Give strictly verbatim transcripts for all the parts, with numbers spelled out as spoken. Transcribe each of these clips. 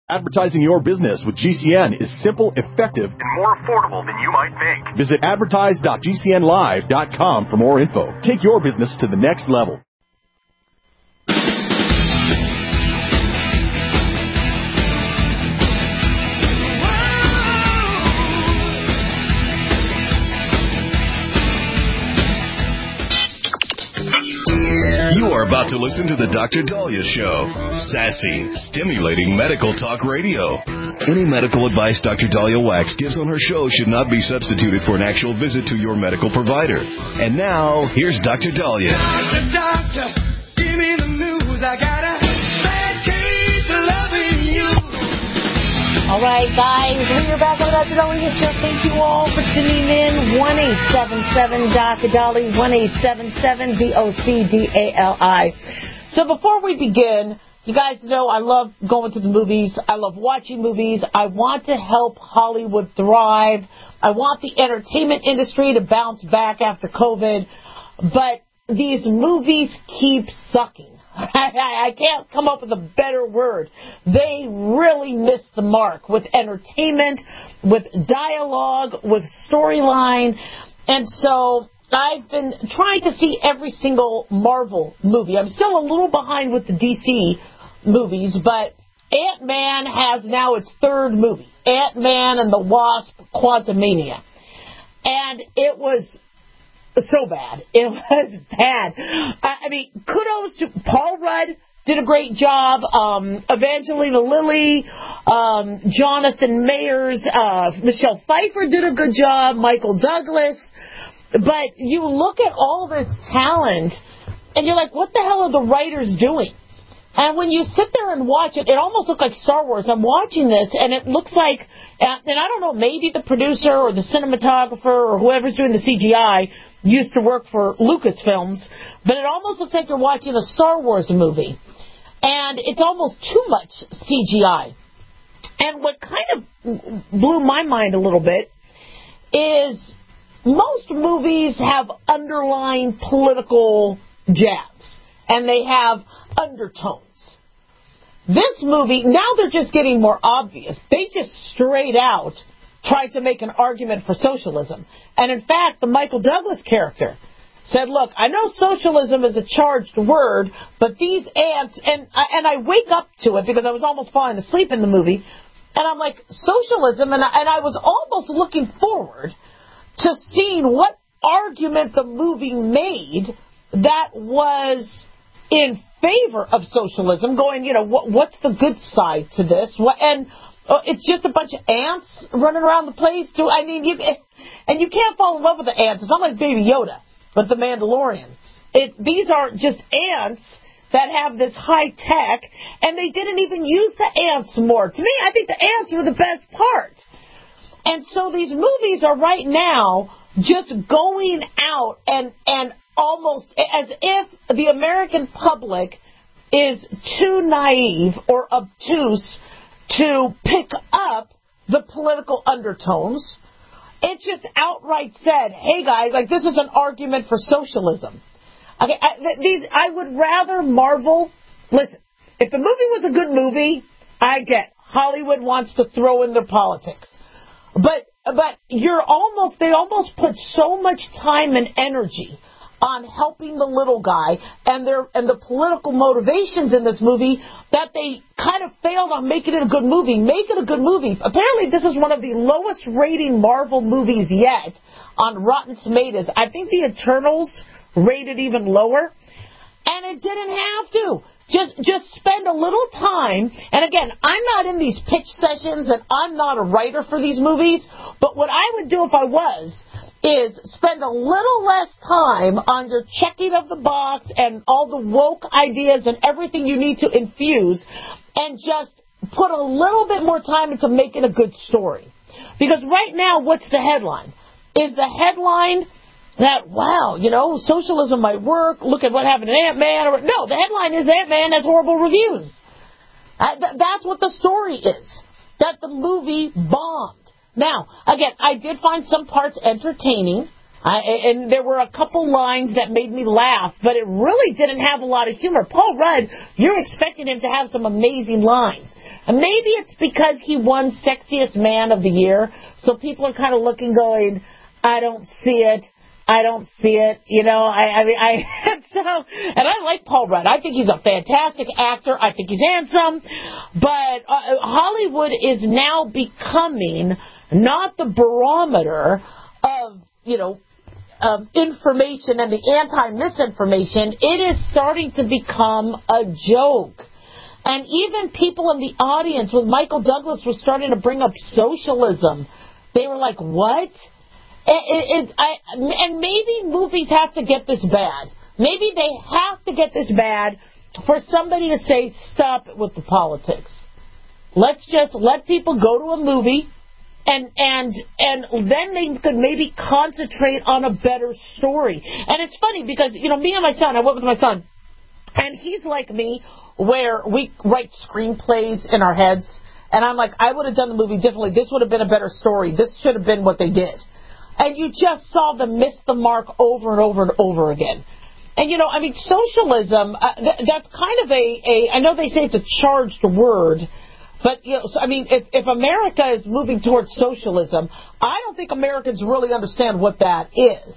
Advertising your business with G C N is simple, effective, and more affordable than you might think. Visit advertise dot g c n live dot com for more info. Take your business to the next level. You are about to listen to the Doctor Dahlia Show. Sassy, stimulating medical talk radio. Any medical advice Doctor Dahlia Wax gives on her show should not be substituted for an actual visit to your medical provider. And now, here's Doctor Dahlia. Doctor, doctor, give me the news. I got a bad case of loving you. All right, guys, we are back on the Doctor Dahlia Show. Thank you all for tuning in. one eight seven seven Doctor Dahlia, one eight seven seven D O C D A L I. So before we begin, you guys know I love going to the movies. I love watching movies. I want to help Hollywood thrive. I want the entertainment industry to bounce back after COVID. But these movies keep sucking. I, I can't come up with a better word. They really missed the mark with entertainment, with dialogue, with storyline. And so I've been trying to see every single Marvel movie. I'm still a little behind with the D C movies, but Ant-Man has now its third movie, Ant-Man and the Wasp: Quantumania. And it was so bad. It was bad. I mean, kudos to Paul Rudd, did a great job. Um, Evangelina Lilly, um, Jonathan Mayers, uh, Michelle Pfeiffer did a good job, Michael Douglas. But you look at all this talent, and you're like, what the hell are the writers doing? And when you sit there and watch it, it almost looks like Star Wars. I'm watching this, and it looks like, and I don't know, maybe the producer or the cinematographer or whoever's doing the C G I used to work for Lucasfilms, but it almost looks like you're watching a Star Wars movie. And it's almost too much C G I. And what kind of blew my mind a little bit is most movies have underlying political jabs, and they have undertones. This movie, now they're just getting more obvious. They just straight out tried to make an argument for socialism. And in fact, the Michael Douglas character said, look, I know socialism is a charged word, but these ants, and I, and I wake up to it because I was almost falling asleep in the movie, and I'm like, socialism, and I, and I was almost looking forward to seeing what argument the movie made that was in favor of socialism, going, you know, what, what's the good side to this? What, and uh, it's just a bunch of ants running around the place. Do I mean, you, and you can't fall in love with the ants. It's not like Baby Yoda with the Mandalorian. It, these are just ants that have this high tech, and they didn't even use the ants more. To me, I think the ants were the best part. And so these movies are right now just going out and, and almost as if the American public is too naive or obtuse to pick up the political undertones. It just outright said, hey guys, like this is an argument for socialism. Okay, I, th- these I would rather Marvel. Listen, if the movie was a good movie, I get Hollywood wants to throw in their politics. But but you're almost they almost put so much time and energy on helping the little guy and their and the political motivations in this movie that they kind of failed on making it a good movie. Make it a good movie. Apparently, this is one of the lowest rating Marvel movies yet on Rotten Tomatoes. I think the Eternals rated even lower, and it didn't have to. Just just spend a little time, and again, I'm not in these pitch sessions, and I'm not a writer for these movies, but what I would do if I was is spend a little less time on your checking of the box and all the woke ideas and everything you need to infuse, and just put a little bit more time into making a good story. Because right now, what's the headline? Is the headline that, wow, you know, socialism might work, look at what happened to Ant-Man. Or, no, the headline is Ant-Man has horrible reviews. Uh, th- that's what the story is, that the movie bombed. Now, again, I did find some parts entertaining. I, and there were a couple lines that made me laugh, but it really didn't have a lot of humor. Paul Rudd, you're expecting him to have some amazing lines. And maybe it's because he won Sexiest Man of the Year, so people are kind of looking, going, I don't see it. I don't see it. You know, I, I mean, I, so, and I like Paul Rudd. I think he's a fantastic actor. I think he's handsome. But uh, Hollywood is now becoming not the barometer of, you know, Um, information and the anti-misinformation. It is starting to become a joke. And even people in the audience, when Michael Douglas was starting to bring up socialism, they were like, what? It, it, it, I, and maybe movies have to get this bad. Maybe they have to get this bad for somebody to say, stop it with the politics. Let's just let people go to a movie, And and and then they could maybe concentrate on a better story. And it's funny because, you know, me and my son, I went with my son, and he's like me, where we write screenplays in our heads, and I'm like, I would have done the movie differently. This would have been a better story. This should have been what they did. And you just saw them miss the mark over and over and over again. And, you know, I mean, socialism, uh, th- that's kind of a, a, I know they say it's a charged word, but, you know, so, I mean, if, if America is moving towards socialism, I don't think Americans really understand what that is.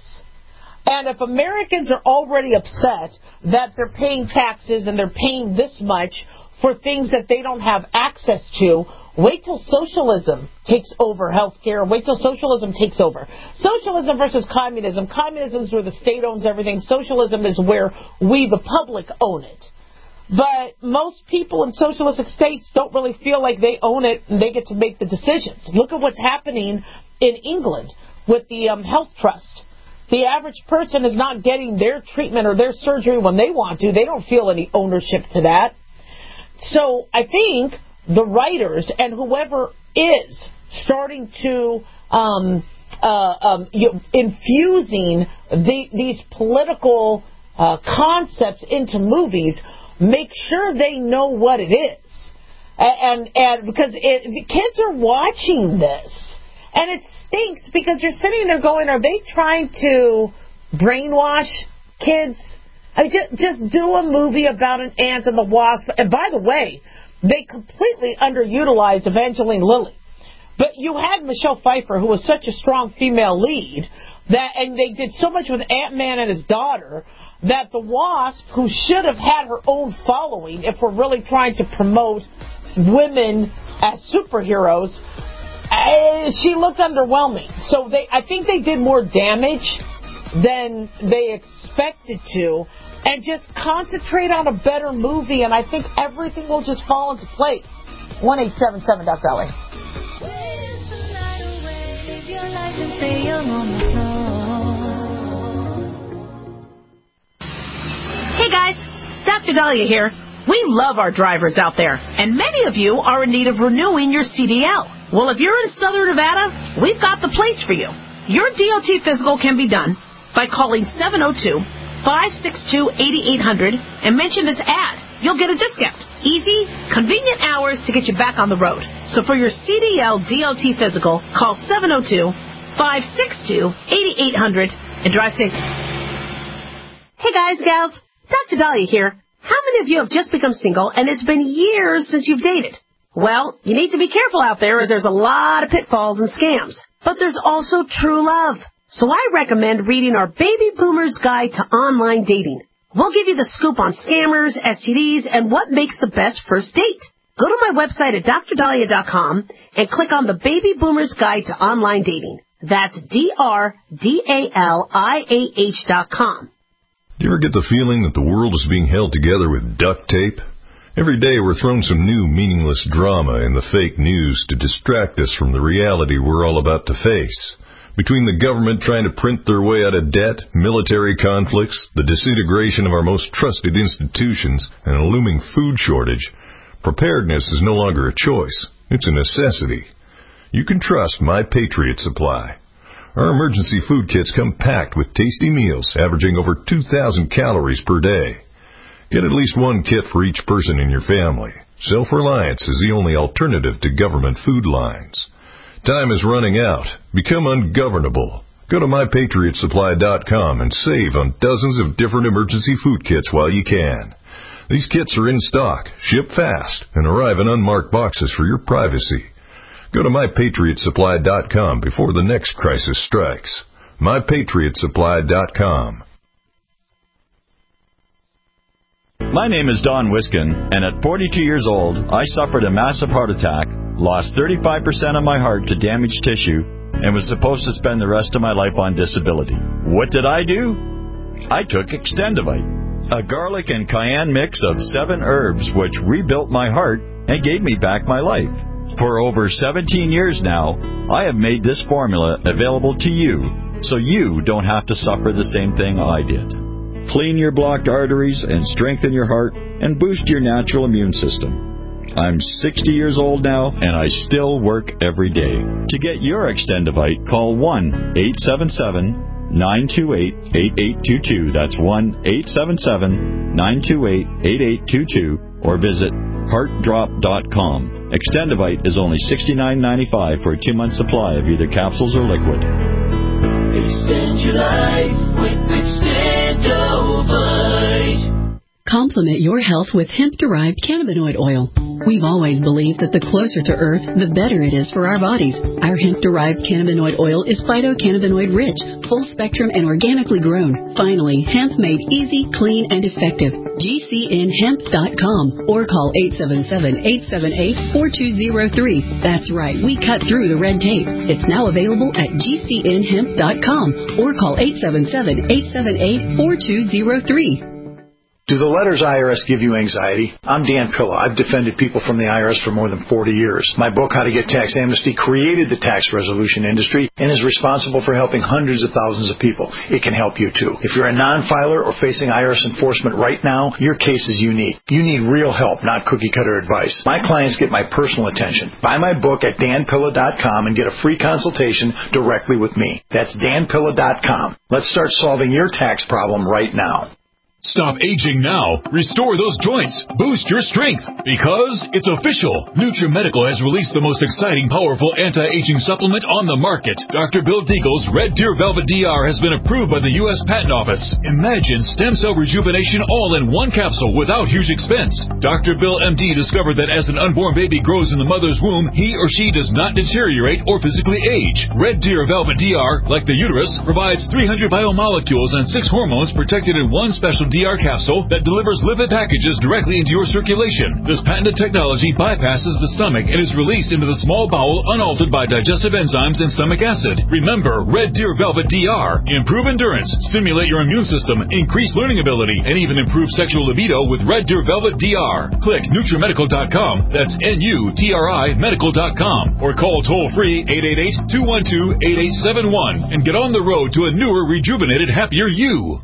And if Americans are already upset that they're paying taxes and they're paying this much for things that they don't have access to, wait till socialism takes over health care. Wait till socialism takes over. Socialism versus communism. Communism is where the state owns everything. Socialism is where we, the public, own it. But most people in socialistic states don't really feel like they own it and they get to make the decisions. Look at what's happening in England with the um, health trust. The average person is not getting their treatment or their surgery when they want to. They don't feel any ownership to that. So I think the writers and whoever is starting to um, uh, um, you know, infusing the, these political uh, concepts into movies, make sure they know what it is. And and because it, the kids are watching this. And it stinks because you're sitting there going, are they trying to brainwash kids? I mean, just, just do a movie about an ant and the wasp. And by the way, they completely underutilized Evangeline Lilly. But you had Michelle Pfeiffer, who was such a strong female lead, that, and they did so much with Ant-Man and his daughter, that the Wasp, who should have had her own following, if we're really trying to promote women as superheroes, uh, she looked underwhelming. So they, I think they did more damage than they expected to, and just concentrate on a better movie, and I think everything will just fall into place. one eight seven seven Doc Dolly. Hey guys, Doctor Dahlia here. We love our drivers out there, and many of you are in need of renewing your C D L. Well, if you're in Southern Nevada, we've got the place for you. Your D O T physical can be done by calling seven oh two, five six two, eight eight hundred and mention this ad. You'll get a discount. Easy, convenient hours to get you back on the road. So for your C D L D O T physical, call seven oh two, five six two, eight eight hundred and drive safe. Hey guys, gals, Doctor Dahlia here. How many of you have just become single and it's been years since you've dated? Well, you need to be careful out there as there's a lot of pitfalls and scams. But there's also true love. So I recommend reading our Baby Boomer's Guide to Online Dating. We'll give you the scoop on scammers, S T Ds, and what makes the best first date. Go to my website at dr dahlia dot com and click on the Baby Boomer's Guide to Online Dating. That's D R D A L I A H dot com. Do you ever get the feeling that the world is being held together with duct tape? Every day we're thrown some new meaningless drama in the fake news to distract us from the reality we're all about to face. Between the government trying to print their way out of debt, military conflicts, the disintegration of our most trusted institutions, and a looming food shortage, preparedness is no longer a choice. It's a necessity. You can trust My Patriot Supply. Our emergency food kits come packed with tasty meals averaging over two thousand calories per day. Get at least one kit for each person in your family. Self-reliance is the only alternative to government food lines. Time is running out. Become ungovernable. Go to my patriot supply dot com and save on dozens of different emergency food kits while you can. These kits are in stock, ship fast, and arrive in unmarked boxes for your privacy. Go to my patriot supply dot com before the next crisis strikes. my patriot supply dot com. My name is Don Wiskin, and at forty-two years old, I suffered a massive heart attack, lost thirty-five percent of my heart to damaged tissue, and was supposed to spend the rest of my life on disability. What did I do? I took Extendivite, a garlic and cayenne mix of seven herbs which rebuilt my heart and gave me back my life. For over seventeen years now, I have made this formula available to you, so you don't have to suffer the same thing I did. Clean your blocked arteries and strengthen your heart and boost your natural immune system. I'm sixty years old now, and I still work every day. To get your Extendivite, call one eight seven seven, nine two eight, eight eight two two. That's one eight seven seven, nine two eight, eight eight two two, or visit heart drop dot com. Extendivite is only sixty-nine ninety-five for a two-month supply of either capsules or liquid. Extend your life with Extendivite. Complement your health with hemp-derived cannabinoid oil. We've always believed that the closer to Earth, the better it is for our bodies. Our hemp-derived cannabinoid oil is phytocannabinoid-rich, full-spectrum, and organically grown. Finally, hemp made easy, clean, and effective. G C N hemp dot com or call eight seven seven, eight seven eight, four two zero three. That's right, we cut through the red tape. It's now available at G C N hemp dot com or call eight seven seven, eight seven eight, four two zero three. Do the letters I R S give you anxiety? I'm Dan Pilla. I've defended people from the I R S for more than forty years. My book, How to Get Tax Amnesty, created the tax resolution industry and is responsible for helping hundreds of thousands of people. It can help you, too. If you're a non-filer or facing I R S enforcement right now, your case is unique. You need real help, not cookie-cutter advice. My clients get my personal attention. Buy my book at dan pilla dot com and get a free consultation directly with me. That's dan pilla dot com. Let's start solving your tax problem right now. Stop aging now. Restore those joints. Boost your strength. Because it's official. NutriMedical has released the most exciting, powerful anti-aging supplement on the market. Doctor Bill Deagle's Red Deer Velvet D R has been approved by the U S Patent Office. Imagine stem cell rejuvenation all in one capsule without huge expense. Doctor Bill M D discovered that as an unborn baby grows in the mother's womb, he or she does not deteriorate or physically age. Red Deer Velvet D R, like the uterus, provides three hundred biomolecules and six hormones protected in one special D R capsule that delivers lipid packages directly into your circulation. This patented technology bypasses the stomach and is released into the small bowel unaltered by digestive enzymes and stomach acid. Remember, Red Deer Velvet D R. Improve endurance, stimulate your immune system, increase learning ability, and even improve sexual libido with Red Deer Velvet D R. Click NutriMedical dot com. That's N U T R I medical dot com. Or call toll-free eight eight eight, two one two, eight eight seven one and get on the road to a newer, rejuvenated, happier you.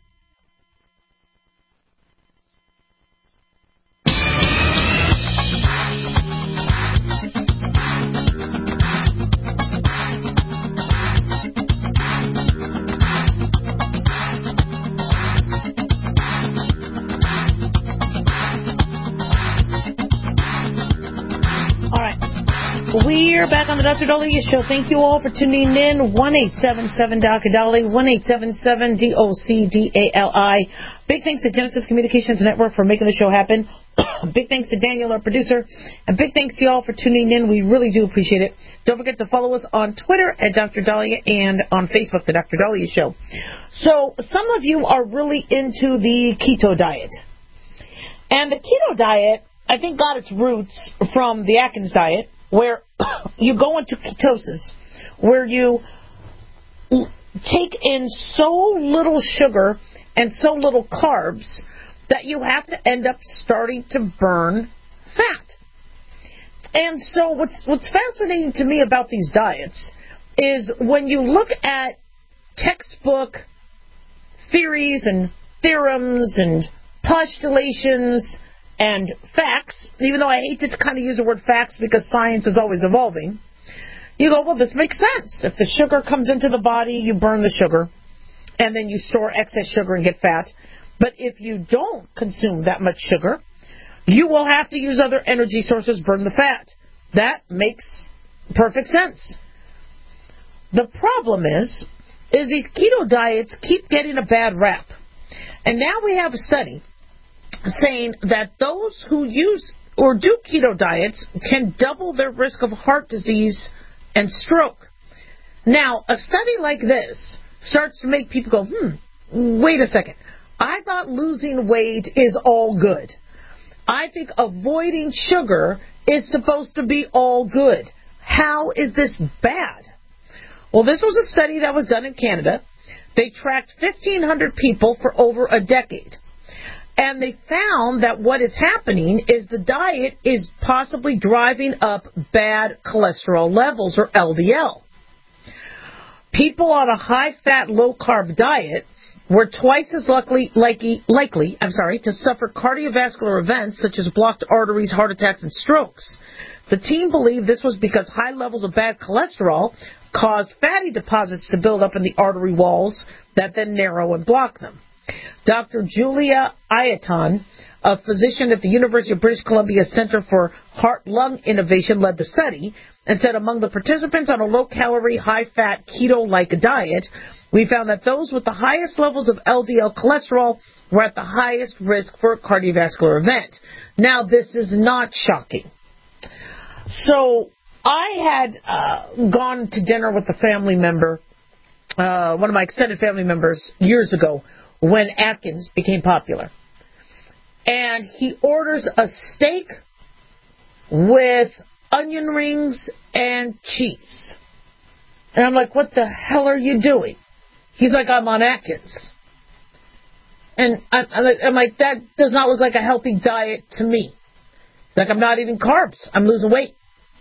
We're back on the Doctor Daliah Show. Thank you all for tuning in. one eight seven seven D O C A D A L I, one eight seven seven D O C D A L I. Big thanks to Genesis Communications Network for making the show happen. Big thanks to Daniel, our producer. And big thanks to you all for tuning in. We really do appreciate it. Don't forget to follow us on Twitter at Doctor Daliah and on Facebook, The Doctor Daliah Show. So some of you are really into the keto diet. And the keto diet, I think, got its roots from the Atkins diet, where you go into ketosis, where you take in so little sugar and so little carbs that you have to end up starting to burn fat. And so what's what's fascinating to me about these diets is when you look at textbook theories and theorems and postulations and facts, even though I hate to kind of use the word facts because science is always evolving, you go, well, this makes sense. If the sugar comes into the body, you burn the sugar, and then you store excess sugar and get fat. But if you don't consume that much sugar, you will have to use other energy sources, burn the fat. That makes perfect sense. The problem is is these keto diets keep getting a bad rap. And now we have a study saying that those who use or do keto diets can double their risk of heart disease and stroke. Now, a study like this starts to make people go, hmm, wait a second. I thought losing weight is all good. I think avoiding sugar is supposed to be all good. How is this bad? Well, this was a study that was done in Canada. They tracked fifteen hundred people for over a decade. And they found that what is happening is the diet is possibly driving up bad cholesterol levels, or L D L. People on a high-fat, low-carb diet were twice as likely, likely, likely I'm sorry, to suffer cardiovascular events such as blocked arteries, heart attacks, and strokes. The team believed this was because high levels of bad cholesterol caused fatty deposits to build up in the artery walls that then narrow and block them. Doctor Julia Ayaton, a physician at the University of British Columbia Center for Heart-Lung Innovation, led the study and said among the participants on a low-calorie, high-fat, keto-like diet, we found that those with the highest levels of L D L cholesterol were at the highest risk for a cardiovascular event. Now, this is not shocking. So, I had uh, gone to dinner with a family member, uh, one of my extended family members, years ago, when Atkins became popular. And he orders a steak with onion rings and cheese. And I'm like, what the hell are you doing? He's like, I'm on Atkins. And I'm, I'm like, that does not look like a healthy diet to me. He's like, I'm not eating carbs. I'm losing weight.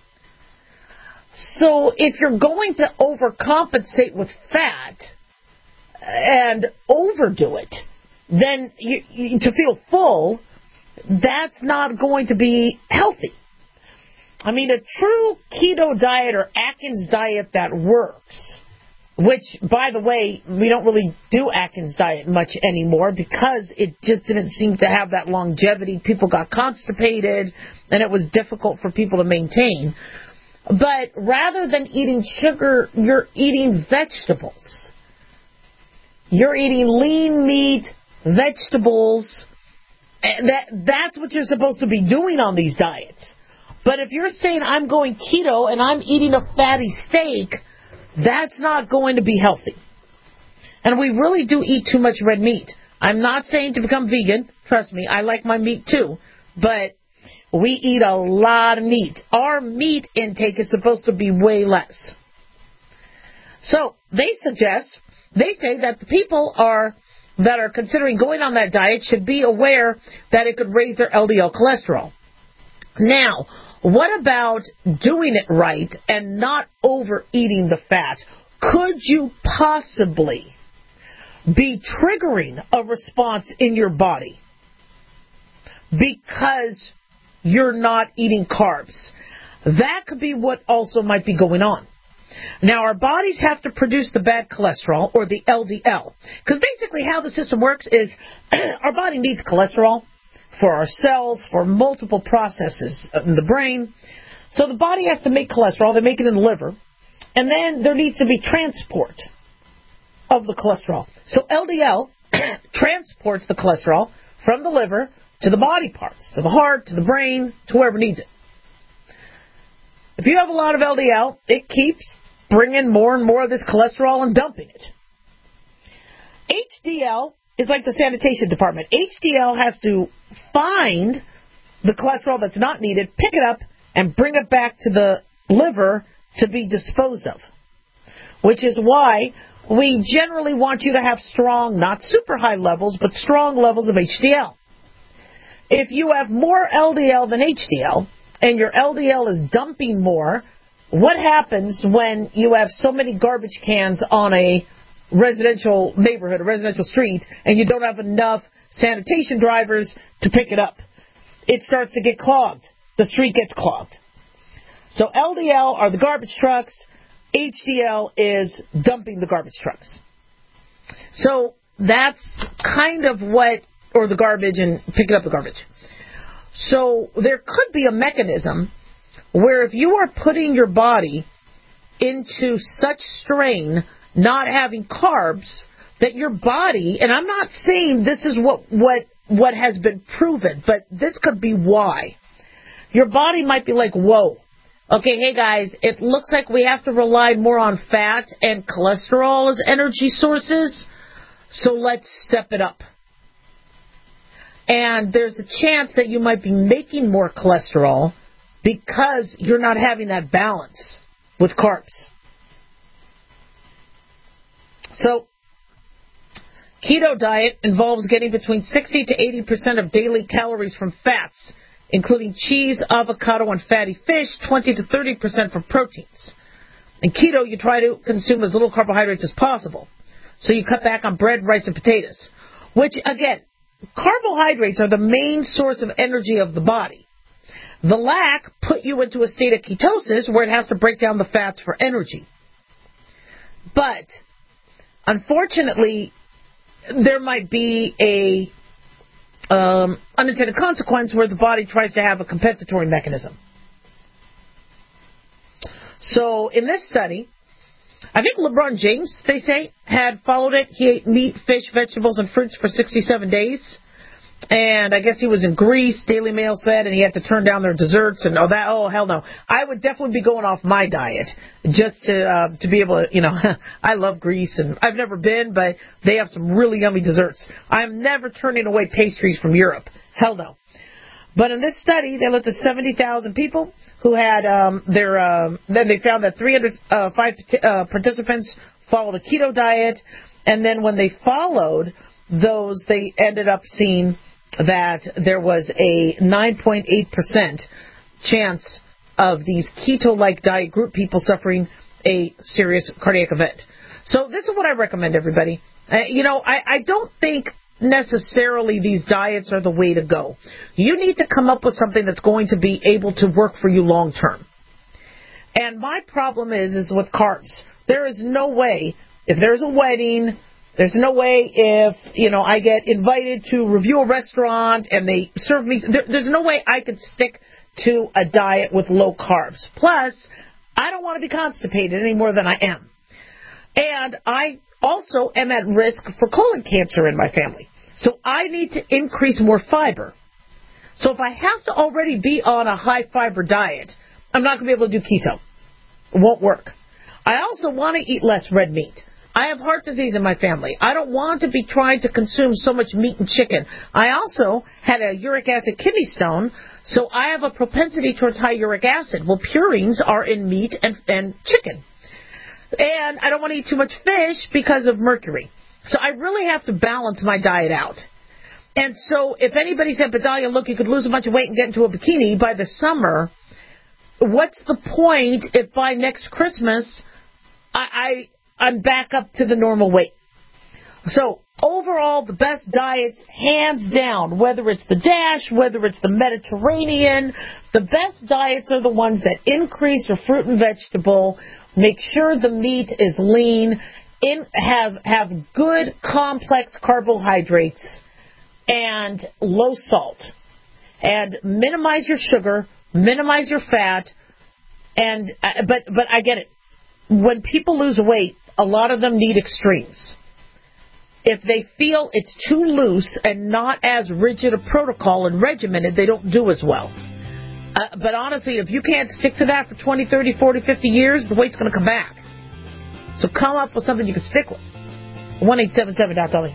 So if you're going to overcompensate with fat and overdo it, then you, you, to feel full, that's not going to be healthy. I mean, a true keto diet or Atkins diet that works, which, by the way, we don't really do Atkins diet much anymore because it just didn't seem to have that longevity. People got constipated, and it was difficult for people to maintain. But rather than eating sugar, you're eating vegetables. You're eating lean meat, vegetables. And that, that's what you're supposed to be doing on these diets. But if you're saying I'm going keto and I'm eating a fatty steak, that's not going to be healthy. And we really do eat too much red meat. I'm not saying to become vegan. Trust me, I like my meat too. But we eat a lot of meat. Our meat intake is supposed to be way less. So they suggest, they say that the people are that are considering going on that diet should be aware that it could raise their L D L cholesterol. Now, what about doing it right and not overeating the fat? Could you possibly be triggering a response in your body because you're not eating carbs? That could be what also might be going on. Now, our bodies have to produce the bad cholesterol, or the L D L. Because basically how the system works is our body needs cholesterol for our cells, for multiple processes in the brain. So the body has to make cholesterol. They make it in the liver. And then there needs to be transport of the cholesterol. So L D L transports the cholesterol from the liver to the body parts, to the heart, to the brain, to whoever needs it. If you have a lot of L D L, it keeps bringing more and more of this cholesterol and dumping it. H D L is like the sanitation department. H D L has to find the cholesterol that's not needed, pick it up, and bring it back to the liver to be disposed of. Which is why we generally want you to have strong, not super high levels, but strong levels of H D L. If you have more L D L than H D L, and your L D L is dumping more, what happens when you have so many garbage cans on a residential neighborhood, a residential street, and you don't have enough sanitation drivers to pick it up? It starts to get clogged. The street gets clogged. So L D L are the garbage trucks. H D L is dumping the garbage trucks. So that's kind of what, or the garbage and picking up the garbage. So there could be a mechanism where if you are putting your body into such strain not having carbs, that your body, and I'm not saying this is what, what, what has been proven, but this could be why. Your body might be like, whoa, okay, hey guys, it looks like we have to rely more on fat and cholesterol as energy sources, so let's step it up. And there's a chance that you might be making more cholesterol because you're not having that balance with carbs. So, keto diet involves getting between sixty to eighty percent of daily calories from fats, including cheese, avocado, and fatty fish, twenty to thirty percent from proteins. In keto, you try to consume as little carbohydrates as possible. So you cut back on bread, rice, and potatoes, which, again, carbohydrates are the main source of energy of the body. The lack put you into a state of ketosis where it has to break down the fats for energy. But, unfortunately, there might be a um, unintended consequence where the body tries to have a compensatory mechanism. So, in this study, I think LeBron James, they say, had followed it. He ate meat, fish, vegetables, and fruits for sixty-seven days. And I guess he was in Greece, Daily Mail said, and he had to turn down their desserts and all that. Oh, hell no. I would definitely be going off my diet just to uh, to be able to, you know, I love Greece, and I've never been, but they have some really yummy desserts. I'm never turning away pastries from Europe. Hell no. But in this study, they looked at seventy thousand people who had um, their, um, then they found that three hundred five uh, participants followed a keto diet, and then when they followed those, they ended up seeing that there was a nine point eight percent chance of these keto-like diet group people suffering a serious cardiac event. So this is what I recommend, everybody. Uh, you know, I, I don't think necessarily these diets are the way to go. You need to come up with something that's going to be able to work for you long term. And my problem is, is with carbs. There is no way, if there's a wedding, there's no way if, you know, I get invited to review a restaurant and they serve me, there, there's no way I could stick to a diet with low carbs. Plus, I don't want to be constipated any more than I am. And I also am at risk for colon cancer in my family. So I need to increase more fiber. So if I have to already be on a high fiber diet, I'm not going to be able to do keto. It won't work. I also want to eat less red meat. I have heart disease in my family. I don't want to be trying to consume so much meat and chicken. I also had a uric acid kidney stone, so I have a propensity towards high uric acid. Well, purines are in meat and, and chicken. And I don't want to eat too much fish because of mercury. So I really have to balance my diet out. And so if anybody said, but Dahlia, look, you could lose a bunch of weight and get into a bikini by the summer, what's the point if by next Christmas I, I, I'm back up to the normal weight? So overall, the best diets, hands down, whether it's the DASH, whether it's the Mediterranean, the best diets are the ones that increase your fruit and vegetable, make sure the meat is lean, in, have have good complex carbohydrates, and low salt. And minimize your sugar, minimize your fat, and uh, but but I get it. When people lose weight, a lot of them need extremes. If they feel it's too loose and not as rigid a protocol and regimented, they don't do as well. Uh, but honestly, if you can't stick to that for twenty, thirty, forty, fifty years, the weight's going to come back. So come up with something you can stick with. one eight seven seven dot Dolly.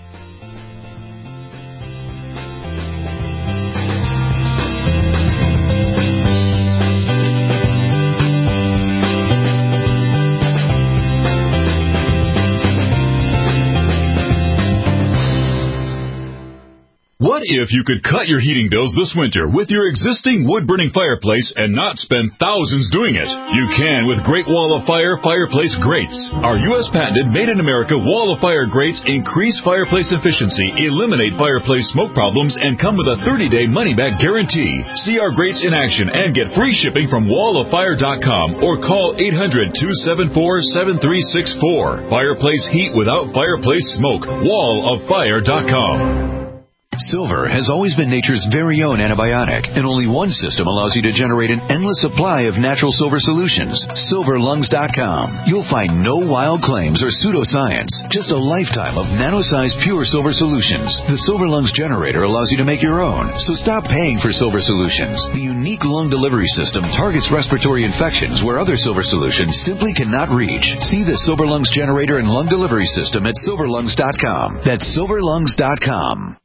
What if you could cut your heating bills this winter with your existing wood-burning fireplace and not spend thousands doing it? You can with Great Wall of Fire Fireplace Grates. Our U S patented made-in-America Wall of Fire grates increase fireplace efficiency, eliminate fireplace smoke problems, and come with a thirty-day money-back guarantee. See our grates in action and get free shipping from wall of fire dot com or call eight hundred, two seven four, seven three six four. Fireplace heat without fireplace smoke. wall of fire dot com. Silver has always been nature's very own antibiotic, and only one system allows you to generate an endless supply of natural silver solutions. silver lungs dot com. You'll find no wild claims or pseudoscience, just a lifetime of nano-sized pure silver solutions. The Silver Lungs generator allows you to make your own, so stop paying for silver solutions. The unique lung delivery system targets respiratory infections where other silver solutions simply cannot reach. See the Silver Lungs generator and lung delivery system at silver lungs dot com. That's silver lungs dot com.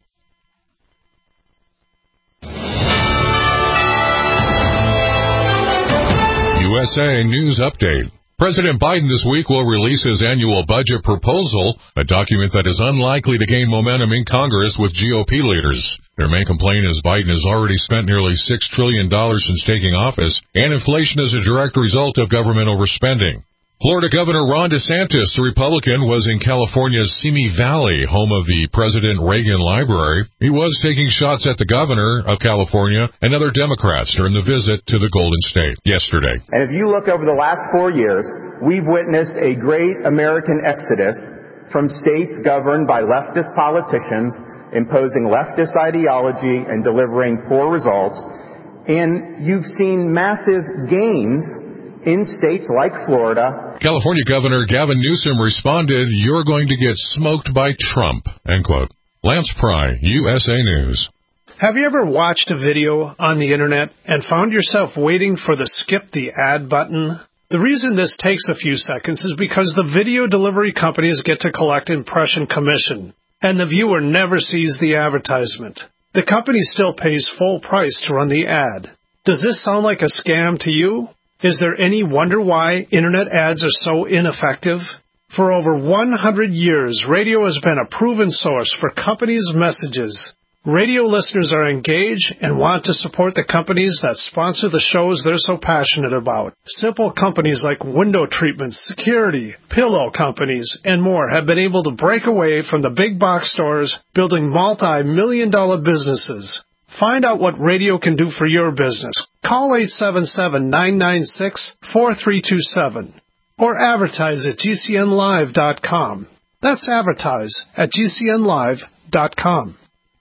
U S A News Update. President Biden this week will release his annual budget proposal, a document that is unlikely to gain momentum in Congress with G O P leaders. Their main complaint is Biden has already spent nearly six trillion dollars since taking office, and inflation is a direct result of government overspending. Florida Governor Ron DeSantis, the Republican, was in California's Simi Valley, home of the President Reagan Library. He was taking shots at the governor of California and other Democrats during the visit to the Golden State yesterday. And if you look over the last four years, we've witnessed a great American exodus from states governed by leftist politicians, imposing leftist ideology and delivering poor results. And you've seen massive gains in states like Florida. California Governor Gavin Newsom responded, "You're going to get smoked by Trump," end quote. Lance Pry, U S A News. Have you ever watched a video on the internet and found yourself waiting for the skip the ad button? The reason this takes a few seconds is because the video delivery companies get to collect impression commission, and the viewer never sees the advertisement. The company still pays full price to run the ad. Does this sound like a scam to you? Is there any wonder why internet ads are so ineffective? For over one hundred years, radio has been a proven source for companies' messages. Radio listeners are engaged and want to support the companies that sponsor the shows they're so passionate about. Simple companies like window treatments, security, pillow companies, and more have been able to break away from the big box stores, building multi-million dollar businesses. Find out what radio can do for your business. Call eight seven seven, nine nine six, four three two seven or advertise at G C N live dot com. That's advertise at G C N live dot com.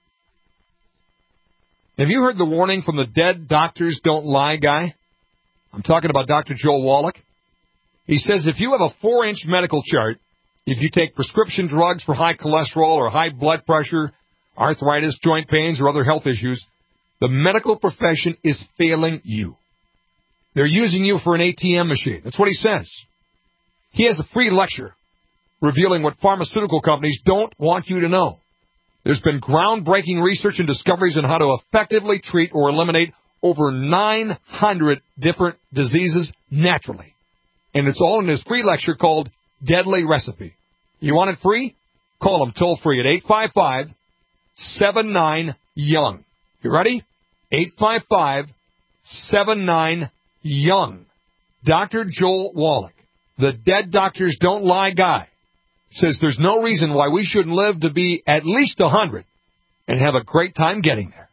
Have you heard the warning from the Dead Doctors Don't Lie guy? I'm talking about Doctor Joel Wallach. He says if you have a four-inch medical chart, if you take prescription drugs for high cholesterol or high blood pressure, arthritis, joint pains, or other health issues, the medical profession is failing you. They're using you for an A T M machine. That's what he says. He has a free lecture revealing what pharmaceutical companies don't want you to know. There's been groundbreaking research and discoveries on how to effectively treat or eliminate over nine hundred different diseases naturally. And it's all in his free lecture called Deadly Recipe. You want it free? Call him toll free at eight five five, seven nine, young. You ready? eight five five, seven nine, young. Doctor Joel Wallach, the Dead Doctors Don't Lie guy, says there's no reason why we shouldn't live to be at least one hundred and have a great time getting there.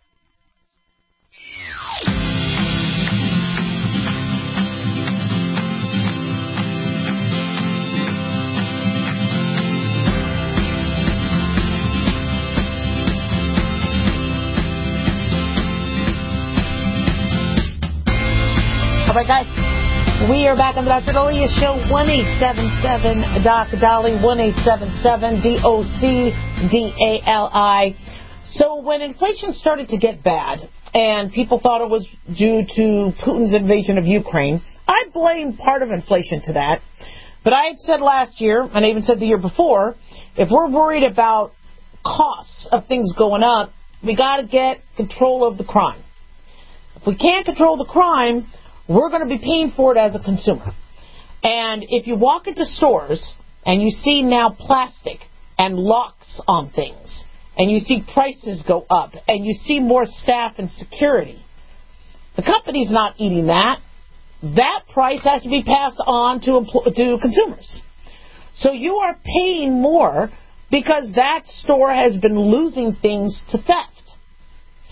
All right, guys. We are back on the Doctor Daliah Show, one eight seven seven, D O C, Dolly, one eight seven seven, D O C D A L I. So when inflation started to get bad and people thought it was due to Putin's invasion of Ukraine, I blame part of inflation to that. But I had said last year, and I even said the year before, if we're worried about costs of things going up, we got to get control of the crime. If we can't control the crime, we're going to be paying for it as a consumer. And if you walk into stores and you see now plastic and locks on things, and you see prices go up, and you see more staff and security, the company's not eating that. That price has to be passed on to to consumers. So you are paying more because that store has been losing things to theft.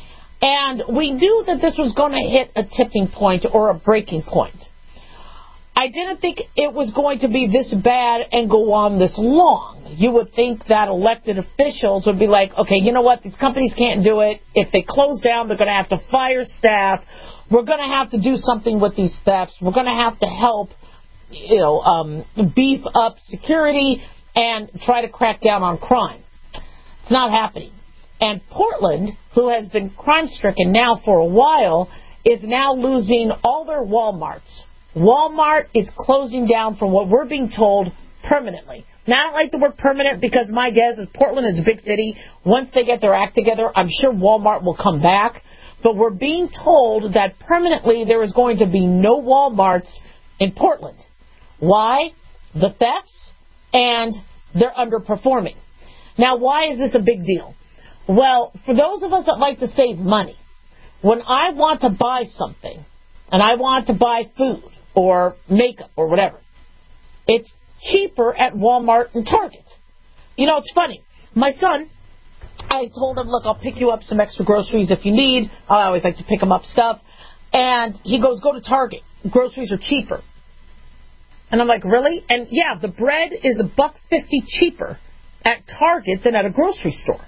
And we knew that this was going to hit a tipping point or a breaking point. I didn't think it was going to be this bad and go on this long. You would think that elected officials would be like, okay, you know what, these companies can't do it. If they close down, they're going to have to fire staff. We're going to have to do something with these thefts. We're going to have to help, you know, um, beef up security and try to crack down on crime. It's not happening. And Portland, who has been crime-stricken now for a while, is now losing all their Walmarts. Walmart is closing down, from what we're being told, permanently. Now, I don't like the word permanent because my guess is Portland is a big city. Once they get their act together, I'm sure Walmart will come back. But we're being told that permanently there is going to be no Walmarts in Portland. Why? The thefts, and they're underperforming. Now, why is this a big deal? Well, for those of us that like to save money, when I want to buy something, and I want to buy food or makeup or whatever, it's cheaper at Walmart and Target. You know, it's funny. My son, I told him, look, I'll pick you up some extra groceries if you need. I always like to pick him up stuff. And he goes, go to Target. Groceries are cheaper. And I'm like, really? And yeah, the bread is a buck fifty cheaper at Target than at a grocery store.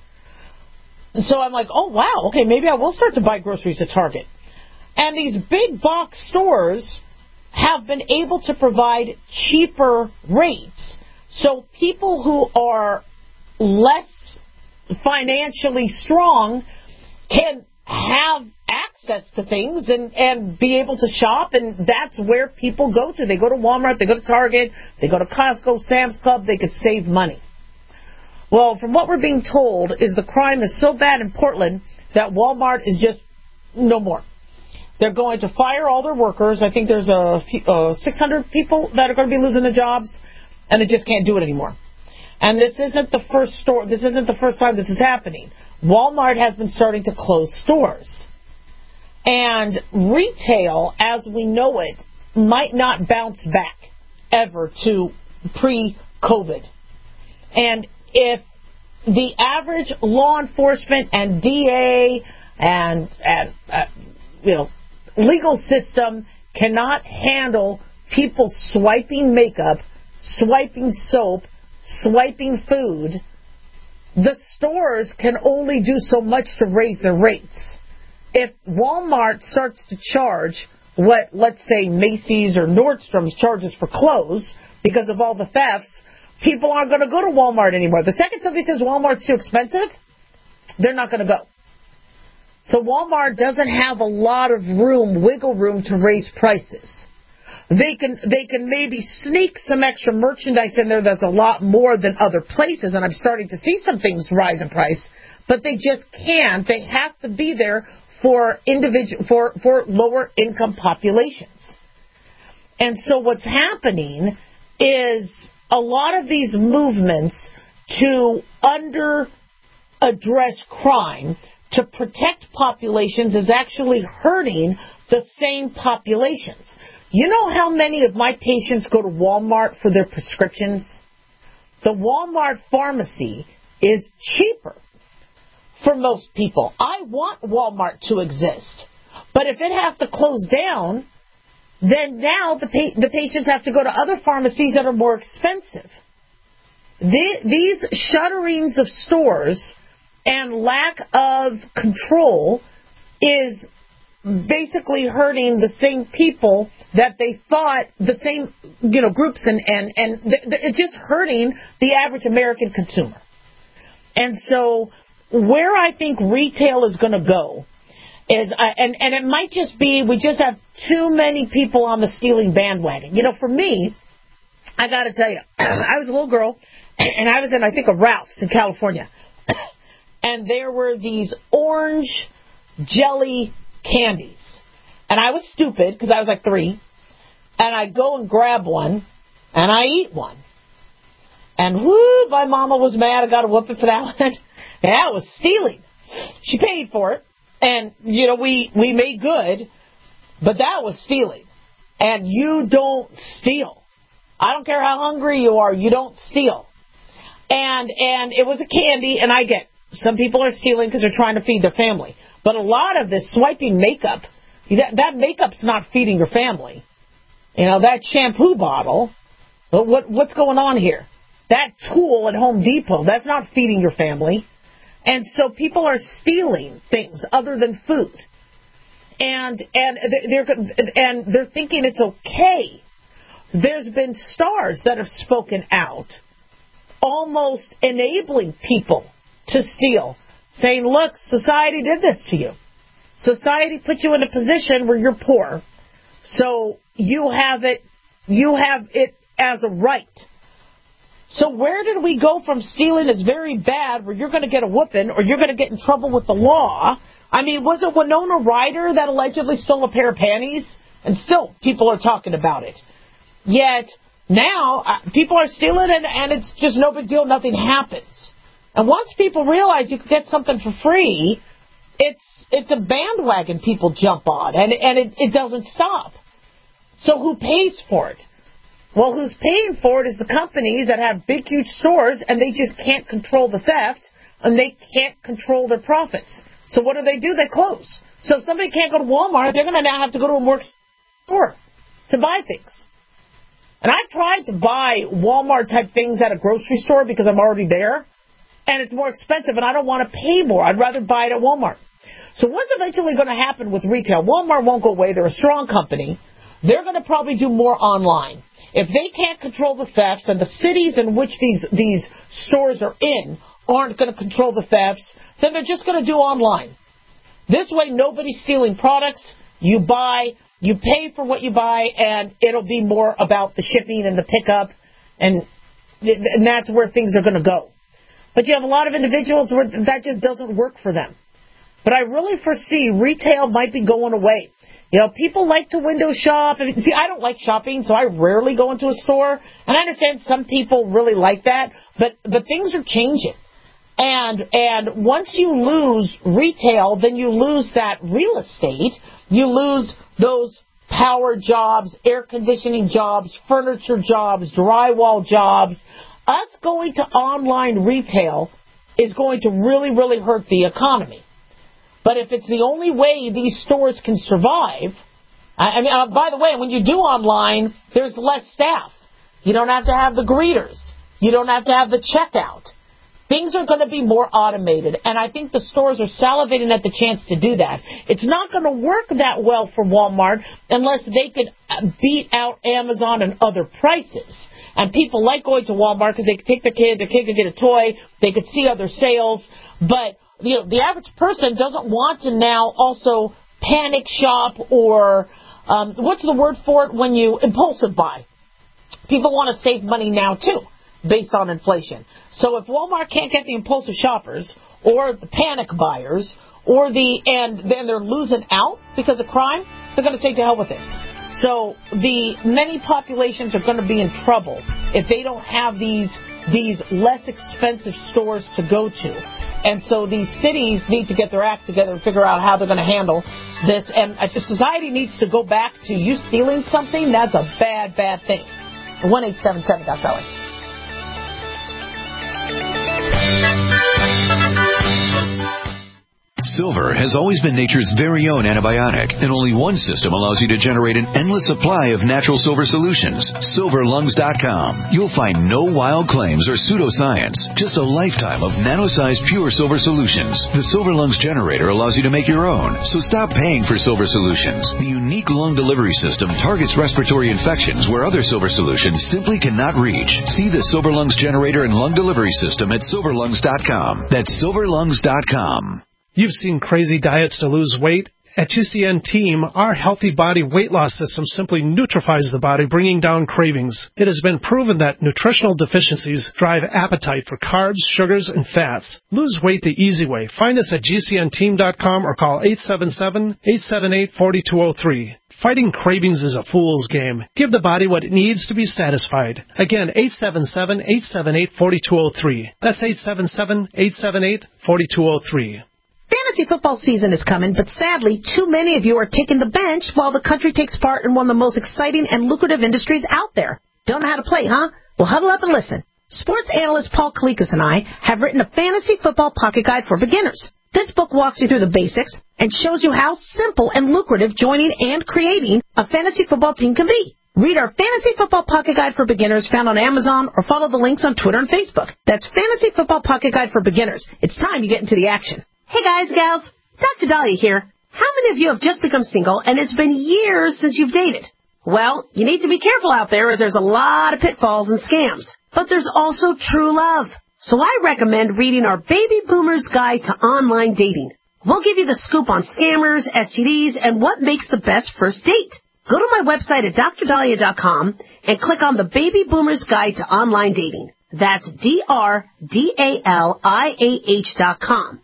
And so I'm like, oh, wow, okay, maybe I will start to buy groceries at Target. And these big box stores have been able to provide cheaper rates. So people who are less financially strong can have access to things and, and be able to shop, and that's where people go to. They go to Walmart, they go to Target, they go to Costco, Sam's Club, they could save money. Well, from what we're being told is the crime is so bad in Portland that Walmart is just no more. They're going to fire all their workers. I think there's a few, uh, six hundred people that are going to be losing their jobs, and they just can't do it anymore. And this isn't the first store. This isn't the first time this is happening. Walmart has been starting to close stores. And retail, as we know it, might not bounce back ever to pre-COVID. And if the average law enforcement and D A and, and uh, you know, legal system cannot handle people swiping makeup, swiping soap, swiping food, the stores can only do so much to raise their rates. If Walmart starts to charge what, let's say, Macy's or Nordstrom's charges for clothes because of all the thefts, people aren't going to go to Walmart anymore. The second somebody says Walmart's too expensive, they're not going to go. So Walmart doesn't have a lot of room, wiggle room to raise prices. They can they can maybe sneak some extra merchandise in there that's a lot more than other places, and I'm starting to see some things rise in price, but they just can't. They have to be there for individual for, for lower income populations. And so what's happening is a lot of these movements to under address crime, to protect populations, is actually hurting the same populations. You know how many of my patients go to Walmart for their prescriptions? The Walmart pharmacy is cheaper for most people. I want Walmart to exist. But if it has to close down, then now the pa- the patients have to go to other pharmacies that are more expensive. The, these shutterings of stores and lack of control is basically hurting the same people that they thought, the same, you know, groups, and, and, and th- th- it's just hurting the average American consumer. And so where I think retail is going to go is, uh, and, and it might just be, we just have too many people on the stealing bandwagon. You know, for me, I got to tell you, I was a little girl, and I was in, I think, a Ralph's in California. And there were these orange jelly candies. And I was stupid because I was like three. And I go and grab one, and I eat one. And whoo, my mama was mad. I got a whooping for that one. And that was stealing. She paid for it. And, you know, we, we made good. But that was stealing. And you don't steal. I don't care how hungry you are. You don't steal. And and it was a candy, and I get some people are stealing because they're trying to feed their family. But a lot of this swiping makeup, that, that makeup's not feeding your family. You know, that shampoo bottle, but what what's going on here? That tool at Home Depot, that's not feeding your family. And so people are stealing things other than food. And and they're and they're thinking it's okay. There's been stars that have spoken out, almost enabling people to steal, saying, look, society did this to you. Society put you in a position where you're poor, so you have it, you have it as a right. So where did we go from stealing is very bad, where you're going to get a whooping or you're going to get in trouble with the law? I mean, was it Winona Ryder that allegedly stole a pair of panties? And still, people are talking about it. Yet, now, uh, people are stealing and, and it's just no big deal, nothing happens. And once people realize you can get something for free, it's it's a bandwagon people jump on, and, and it, it doesn't stop. So who pays for it? Well, who's paying for it is the companies that have big, huge stores, and they just can't control the theft, and they can't control their profits. So what do they do? They close. So if somebody can't go to Walmart, they're going to now have to go to a more store to buy things. And I've tried to buy Walmart-type things at a grocery store because I'm already there, and it's more expensive, and I don't want to pay more. I'd rather buy it at Walmart. So what's eventually going to happen with retail? Walmart won't go away. They're a strong company. They're going to probably do more online. If they can't control the thefts, and the cities in which these, these stores are in aren't going to control the thefts, then they're just going to do online. This way, nobody's stealing products. You buy, you pay for what you buy, and it'll be more about the shipping and the pickup, and, and that's where things are going to go. But you have a lot of individuals where that just doesn't work for them. But I really foresee retail might be going away. You know, people like to window shop. See, I don't like shopping, so I rarely go into a store. And I understand some people really like that, but but things are changing. And and once you lose retail, then you lose that real estate. You lose those power jobs, air conditioning jobs, furniture jobs, drywall jobs. Us going to online retail is going to really, really hurt the economy. But if it's the only way these stores can survive, I mean, uh, by the way, when you do online, there's less staff. You don't have to have the greeters. You don't have to have the checkout. Things are going to be more automated, and I think the stores are salivating at the chance to do that. It's not going to work that well for Walmart unless they could beat out Amazon and other prices. And people like going to Walmart because they could take their kid, their kid could get a toy, they could see other sales, but you know, the average person doesn't want to now also panic shop or, um, what's the word for it when you impulsive buy? People want to save money now, too, based on inflation. So if Walmart can't get the impulsive shoppers or the panic buyers or the, and then they're losing out because of crime, they're going to say to hell with it. So the many populations are going to be in trouble if they don't have these these less expensive stores to go to. And so these cities need to get their act together and figure out how they're going to handle this. And if society needs to go back to you stealing something, that's a bad, bad thing. one eight seven seven dot belly. Silver has always been nature's very own antibiotic, and only one system allows you to generate an endless supply of natural silver solutions. silver lungs dot com. You'll find no wild claims or pseudoscience, just a lifetime of nano-sized pure silver solutions. The Silver Lungs generator allows you to make your own, so stop paying for silver solutions. The unique lung delivery system targets respiratory infections where other silver solutions simply cannot reach. See the Silver Lungs generator and lung delivery system at silver lungs dot com. That's silver lungs dot com. You've seen crazy diets to lose weight. At G C N Team, our Healthy Body Weight Loss System simply neutralizes the body, bringing down cravings. It has been proven that nutritional deficiencies drive appetite for carbs, sugars, and fats. Lose weight the easy way. Find us at G C N team dot com or call eight seven seven, eight seven eight, four two zero three. Fighting cravings is a fool's game. Give the body what it needs to be satisfied. Again, eight seven seven, eight seven eight, four two zero three. That's eight seven seven, eight seven eight, four two zero three. Fantasy football season is coming, but sadly, too many of you are taking the bench while the country takes part in one of the most exciting and lucrative industries out there. Don't know how to play, huh? Well, huddle up and listen. Sports analyst Paul Kalikas and I have written a fantasy football pocket guide for beginners. This book walks you through the basics and shows you how simple and lucrative joining and creating a fantasy football team can be. Read our Fantasy Football Pocket Guide for Beginners found on Amazon or follow the links on Twitter and Facebook. That's Fantasy Football Pocket Guide for Beginners. It's time you get into the action. Hey guys, gals, Doctor Dahlia here. How many of you have just become single and it's been years since you've dated? Well, you need to be careful out there as there's a lot of pitfalls and scams. But there's also true love. So I recommend reading our Baby Boomer's Guide to Online Dating. We'll give you the scoop on scammers, S T Ds, and what makes the best first date. Go to my website at dr dahlia dot com and click on the Baby Boomer's Guide to Online Dating. That's D R D A L I A H dot com.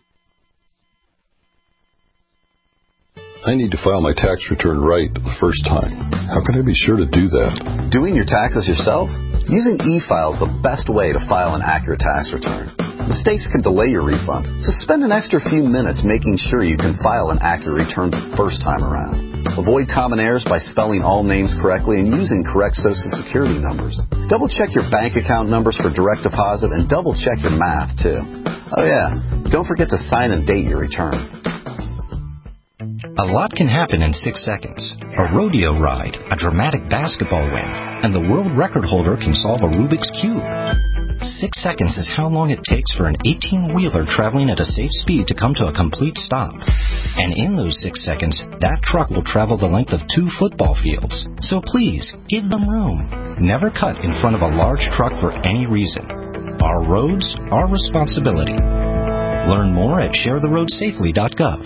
I need to file my tax return right the first time. How can I be sure to do that? Doing your taxes yourself? Using e-file is the best way to file an accurate tax return. Mistakes can delay your refund, so spend an extra few minutes making sure you can file an accurate return the first time around. Avoid common errors by spelling all names correctly and using correct Social Security numbers. Double-check your bank account numbers for direct deposit and double-check your math, too. Oh, yeah, don't forget to sign and date your return. A lot can happen in six seconds. A rodeo ride, a dramatic basketball win, and the world record holder can solve a Rubik's Cube. Six seconds is how long it takes for an eighteen-wheeler traveling at a safe speed to come to a complete stop. And in those six seconds, that truck will travel the length of two football fields. So please, give them room. Never cut in front of a large truck for any reason. Our roads, our responsibility. Learn more at share the road safely dot gov.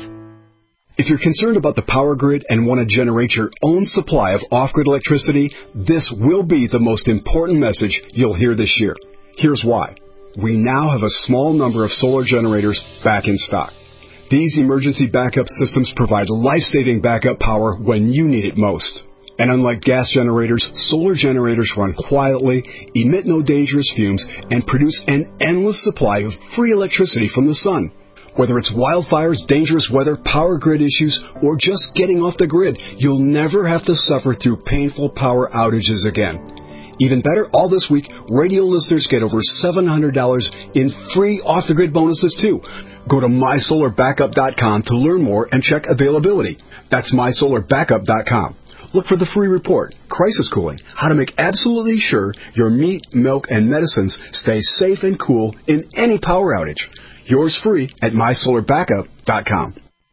If you're concerned about the power grid and want to generate your own supply of off-grid electricity, this will be the most important message you'll hear this year. Here's why. We now have a small number of solar generators back in stock. These emergency backup systems provide life-saving backup power when you need it most. And unlike gas generators, solar generators run quietly, emit no dangerous fumes, and produce an endless supply of free electricity from the sun. Whether it's wildfires, dangerous weather, power grid issues, or just getting off the grid, you'll never have to suffer through painful power outages again. Even better, all this week, radio listeners get over seven hundred dollars in free off-the-grid bonuses, too. Go to my solar backup dot com to learn more and check availability. That's my solar backup dot com. Look for the free report, Crisis Cooling, how to make absolutely sure your meat, milk, and medicines stay safe and cool in any power outage. Yours free at my solar backup dot com.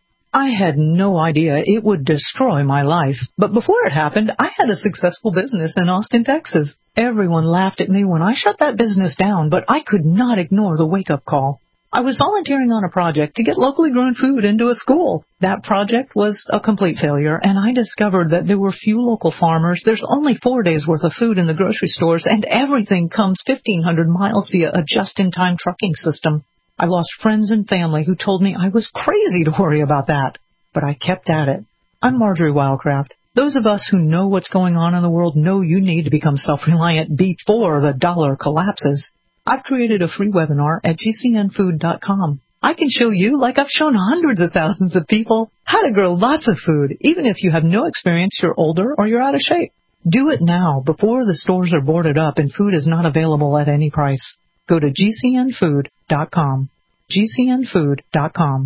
I had no idea it would destroy my life. But before it happened, I had a successful business in Austin, Texas. Everyone laughed at me when I shut that business down, but I could not ignore the wake-up call. I was volunteering on a project to get locally grown food into a school. That project was a complete failure, and I discovered that there were few local farmers. There's only four days' worth of food in the grocery stores, and everything comes fifteen hundred miles via a just-in-time trucking system. I lost friends and family who told me I was crazy to worry about that. But I kept at it. I'm Marjorie Wildcraft. Those of us who know what's going on in the world know you need to become self-reliant before the dollar collapses. I've created a free webinar at G C N food dot com. I can show you, like I've shown hundreds of thousands of people, how to grow lots of food, even if you have no experience, you're older, or you're out of shape. Do it now before the stores are boarded up and food is not available at any price. Go to G C N food dot com. G C N food dot com.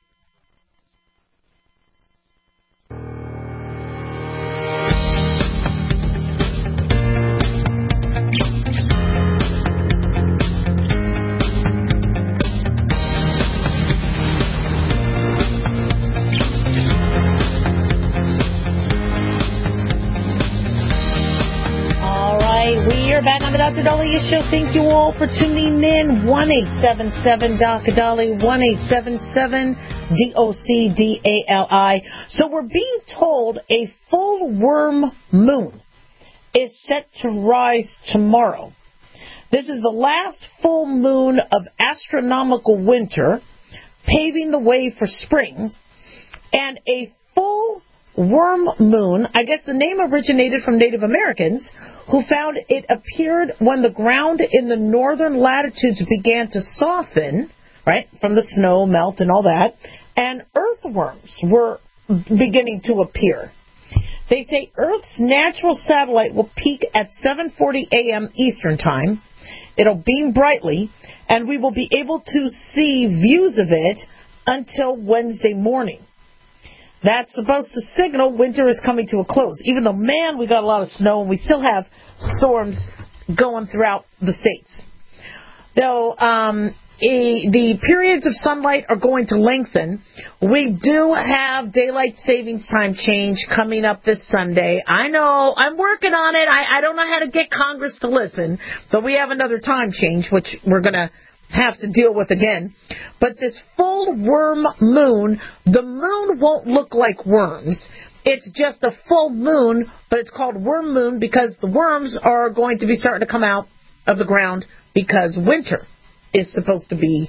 We're back on the Doctor Dahlia Show. Thank you all for tuning in. one eight seven seven D O C D A L I, one eight seven seven D O C D A L I. So we're being told a full worm moon is set to rise tomorrow. This is the last full moon of astronomical winter, paving the way for spring. And a full worm moon, I guess the name originated from Native Americans, who found it appeared when the ground in the northern latitudes began to soften, right, from the snow melt and all that, and earthworms were beginning to appear. They say Earth's natural satellite will peak at seven forty a.m. Eastern Time. It'll beam brightly, and we will be able to see views of it until Wednesday morning. That's supposed to signal winter is coming to a close. Even though, man, we got a lot of snow and we still have storms going throughout the states. Though um, a, the periods of sunlight are going to lengthen, we do have daylight savings time change coming up this Sunday. I know, I'm working on it. I, I don't know how to get Congress to listen, but we have another time change, which we're going to have to deal with again. But this full worm moon, the moon won't look like worms. It's just a full moon, but it's called worm moon because the worms are going to be starting to come out of the ground because winter is supposed to be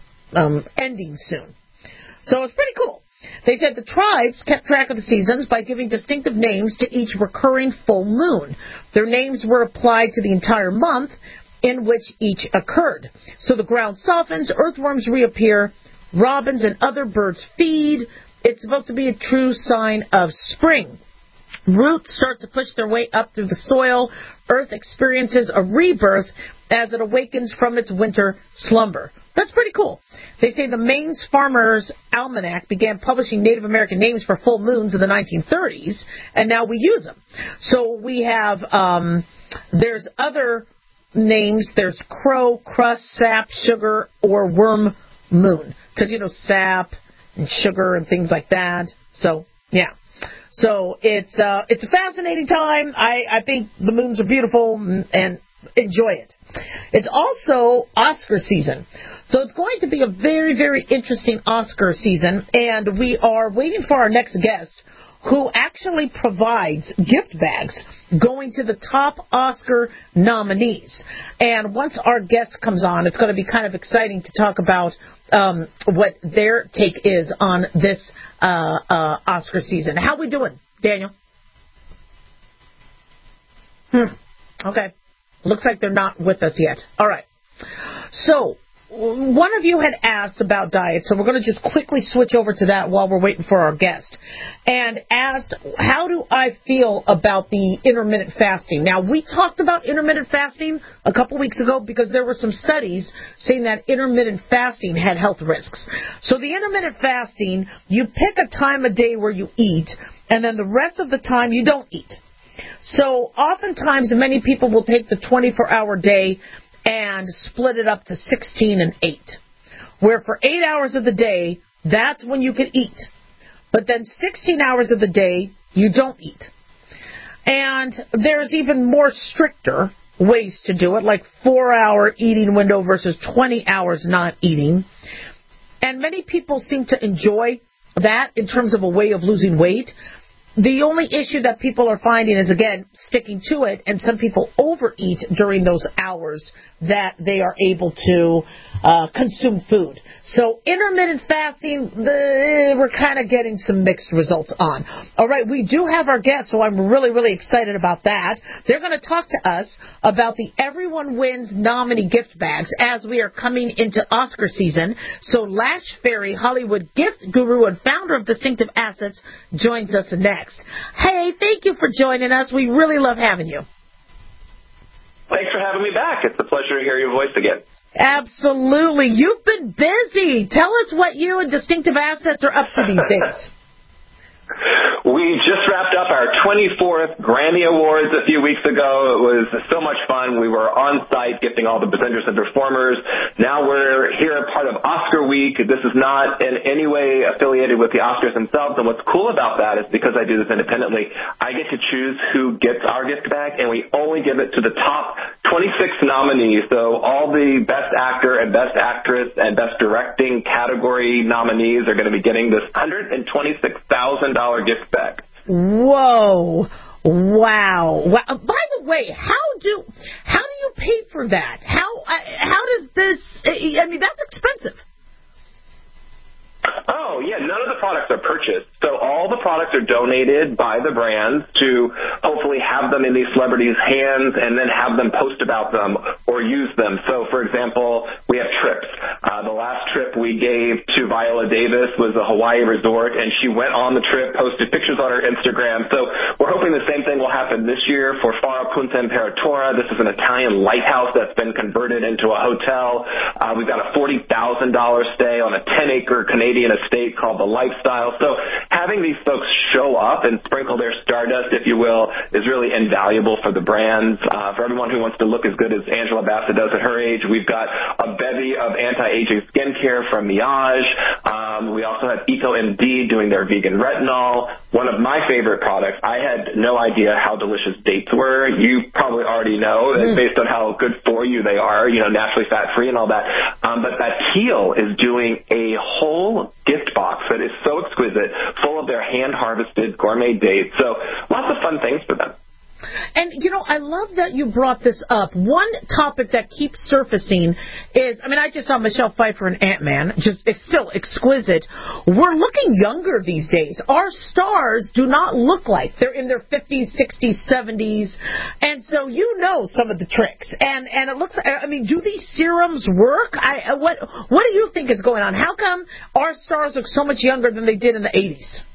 um, ending soon. So it's pretty cool. They said the tribes kept track of the seasons by giving distinctive names to each recurring full moon. Their names were applied to the entire month in which each occurred. So the ground softens, earthworms reappear, robins and other birds feed. It's supposed to be a true sign of spring. Roots start to push their way up through the soil. Earth experiences a rebirth as it awakens from its winter slumber. That's pretty cool. They say the Maine's Farmer's Almanac began publishing Native American names for full moons in the nineteen thirties, and now we use them. So we have, um, there's other names. There's crow, crust, sap, sugar, or worm moon. Because, you know, sap and sugar and things like that. So, yeah. So it's uh, it's a fascinating time. I, I think the moons are beautiful and, and enjoy it. It's also Oscar season. So it's going to be a very, very interesting Oscar season. And we are waiting for our next guest, who actually provides gift bags going to the top Oscar nominees. And once our guest comes on, it's going to be kind of exciting to talk about um, what their take is on this uh, uh, Oscar season. How we doing, Daniel? Hmm. Okay. Looks like they're not with us yet. All right. So, one of you had asked about diet, so we're going to just quickly switch over to that while we're waiting for our guest, and asked, how do I feel about the intermittent fasting? Now, we talked about intermittent fasting a couple weeks ago because there were some studies saying that intermittent fasting had health risks. So the intermittent fasting, you pick a time of day where you eat, and then the rest of the time you don't eat. So oftentimes many people will take the twenty-four hour day and split it up to sixteen and eight, where for eight hours of the day, that's when you can eat. But then sixteen hours of the day, you don't eat. And there's even more stricter ways to do it, like four hour eating window versus twenty hours not eating. And many people seem to enjoy that in terms of a way of losing weight. The only issue that people are finding is, again, sticking to it, and some people overeat during those hours that they are able to uh, consume food. So intermittent fasting, the, we're kind of getting some mixed results on. All right, we do have our guest, so I'm really, really excited about that. They're going to talk to us about the Everyone Wins nominee gift bags as we are coming into Oscar season. So Lash Ferry, Hollywood gift guru and founder of Distinctive Assets, joins us next. Hey, thank you for joining us. We really love having you. Thanks for having me back. It's a pleasure to hear your voice again. Absolutely. You've been busy. Tell us what you and Distinctive Assets are up to these days. We just wrapped up our twenty-fourth Grammy Awards a few weeks ago. It was so much fun. We were on site gifting all the presenters and performers. Now we're here part of Oscar Week. This is not in any way affiliated with the Oscars themselves. And what's cool about that is because I do this independently, I get to choose who gets our gift bag, and we only give it to the top twenty-six nominees. So all the Best Actor and Best Actress and Best Directing category nominees are going to be getting this one hundred twenty-six thousand dollars gift bag. Whoa. Wow. Wow. By the way, how do how do you pay for that? How uh, how does this I mean, that's expensive. Oh, yeah, none of the products are purchased. So all the products are donated by the brands to hopefully have them in these celebrities' hands and then have them post about them or use them. So, for example, we have trips. Uh, Uh, the last trip we gave to Viola Davis was a Hawaii resort, and she went on the trip, posted pictures on her Instagram. So we're hoping the same thing will happen this year for Faro Punta Imperatora. This is an Italian lighthouse that's been converted into a hotel. Uh, we've got a forty thousand dollars stay on a ten acre Canadian estate called The Lifestyle. So having these folks show up and sprinkle their stardust, if you will, is really invaluable for the brands. Uh, for everyone who wants to look as good as Angela Bassett does at her age, we've got a bevy of anti-aging skincare from Miage. Um, we also have EcoMD doing their vegan retinol. One of my favorite products, I had no idea how delicious dates were. You probably already know mm. based on how good for you they are, you know, naturally fat-free and all that. Um, but that Teal is doing a whole gift box that is so exquisite, full of their hand-harvested gourmet dates. So lots of fun things for them. And, you know, I love that you brought this up. One topic that keeps surfacing is, I mean, I just saw Michelle Pfeiffer and Ant-Man, just it's still exquisite. We're looking younger these days. Our stars do not look like they're in their fifties, sixties, seventies. And so you know some of the tricks. And and it looks, I mean, do these serums work? I What, what do you think is going on? How come our stars look so much younger than they did in the eighties?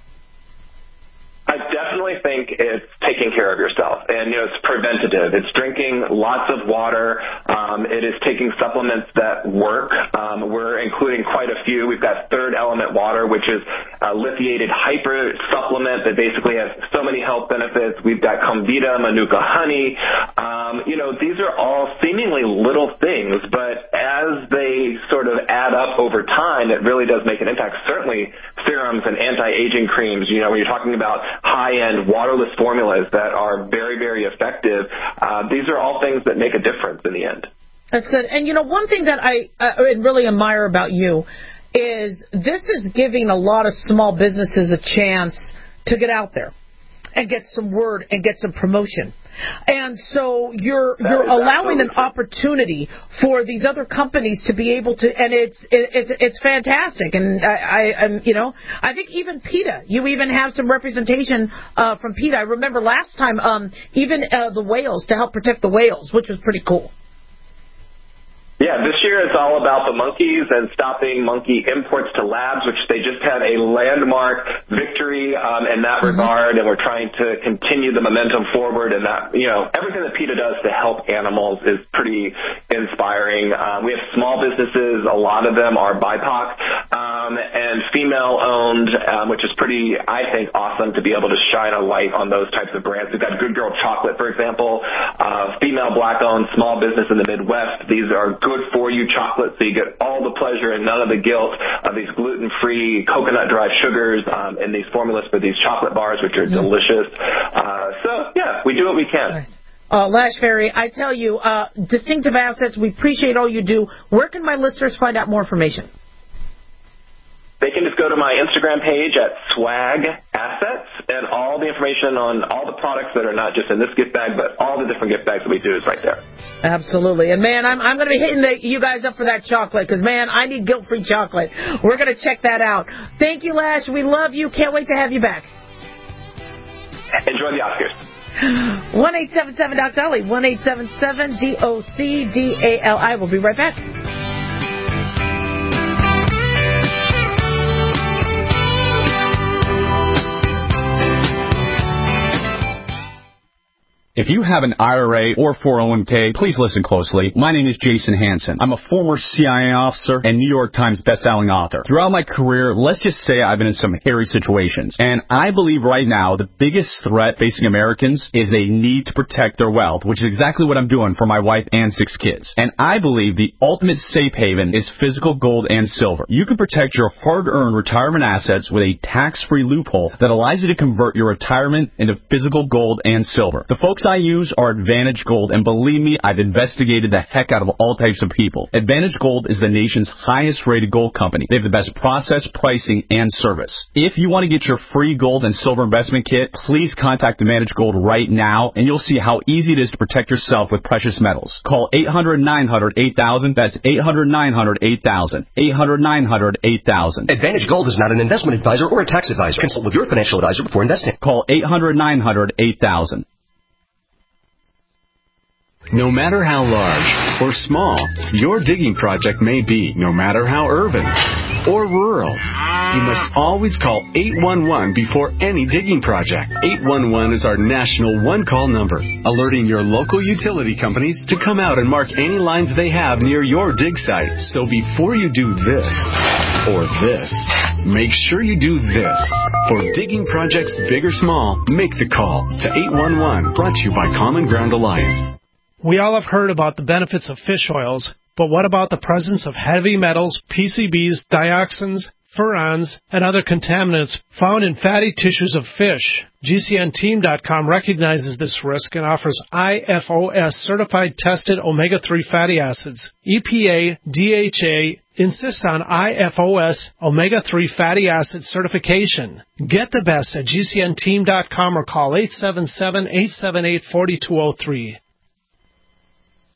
I definitely think it's taking care of yourself, and, you know, it's preventative. It's drinking lots of water. Um, it is taking supplements that work. Um, we're including quite a few. We've got Third Element Water, which is a lithiated hyper supplement that basically has so many health benefits. We've got Comvita, Manuka Honey. Um, you know, these are all seemingly little things, but as they sort of add up over time, it really does make an impact. Certainly serums and anti-aging creams, you know, when you're talking about high-end waterless formulas that are very, very effective, uh, these are all things that make a difference in the end. That's good. And, you know, one thing that I, I really admire about you is this is giving a lot of small businesses a chance to get out there and get some word and get some promotion. And so you're that you're allowing an opportunity for these other companies to be able to, and it's it, it's it's fantastic. And I, I I'm, you know, I think even PETA, you even have some representation uh, from PETA. I remember last time, um, even uh, the whales, to help protect the whales, which was pretty cool. Yeah, this year it's all about the monkeys and stopping monkey imports to labs, which they just had a landmark victory um, in that mm-hmm. regard, and we're trying to continue the momentum forward. And that, you know, everything that PETA does to help animals is pretty inspiring. Uh, we have small businesses; a lot of them are B I P O C um, and female-owned, um, which is pretty, I think, awesome to be able to shine a light on those types of brands. We've got Good Girl Chocolate, for example, uh, female black-owned small business in the Midwest. These are good for you chocolate, so you get all the pleasure and none of the guilt of these gluten-free coconut derived sugars um, and these formulas for these chocolate bars, which are mm. delicious. Uh, so yeah, we do what we can. Nice. Uh, Lash Fairy, I tell you, uh, Distinctive Assets, we appreciate all you do. Where can my listeners find out more information? They can just go to my Instagram page at Swag Assets, and all the information on all the products that are not just in this gift bag, but all the different gift bags that we do is right there. Absolutely. And, man, I'm, I'm going to be hitting the, you guys up for that chocolate because, man, I need guilt-free chocolate. We're going to check that out. Thank you, Lash. We love you. Can't wait to have you back. Enjoy the Oscars. one eight seven seven Doc Dolly, one eight seven seven D O C D A L I. We'll be right back. If you have an I R A or four oh one k, please listen closely. My name is Jason Hansen. I'm a former C I A officer and New York Times bestselling author. Throughout my career, let's just say I've been in some hairy situations. And I believe right now the biggest threat facing Americans is they need to protect their wealth, which is exactly what I'm doing for my wife and six kids. And I believe the ultimate safe haven is physical gold and silver. You can protect your hard-earned retirement assets with a tax-free loophole that allows you to convert your retirement into physical gold and silver. The folks I use are Advantage Gold, and believe me, I've investigated the heck out of all types of people. Advantage Gold is the nation's highest rated gold company. They have the best process, pricing, and service. If you want to get your free gold and silver investment kit, please contact Advantage Gold right now, and you'll see how easy it is to protect yourself with precious metals. Call eight hundred nine hundred eight thousand. That's eight hundred nine hundred eight thousand. eight hundred nine hundred eight thousand. Advantage Gold is not an investment advisor or a tax advisor. Consult with your financial advisor before investing. Call eight hundred nine hundred eight thousand. No matter how large or small your digging project may be, no matter how urban or rural, you must always call eight one one before any digging project. eight one one is our national one-call number, alerting your local utility companies to come out and mark any lines they have near your dig site. So before you do this or this, make sure you do this. For digging projects big or small, make the call to eight one one, brought to you by Common Ground Alliance. We all have heard about the benefits of fish oils, but what about the presence of heavy metals, P C Bs, dioxins, furans, and other contaminants found in fatty tissues of fish? G C N team dot com recognizes this risk and offers I F O S certified tested omega three fatty acids. E P A, D H A insist on I F O S omega three fatty acid certification. Get the best at G C N team dot com or call eight seven seven, eight seven eight, four two zero three.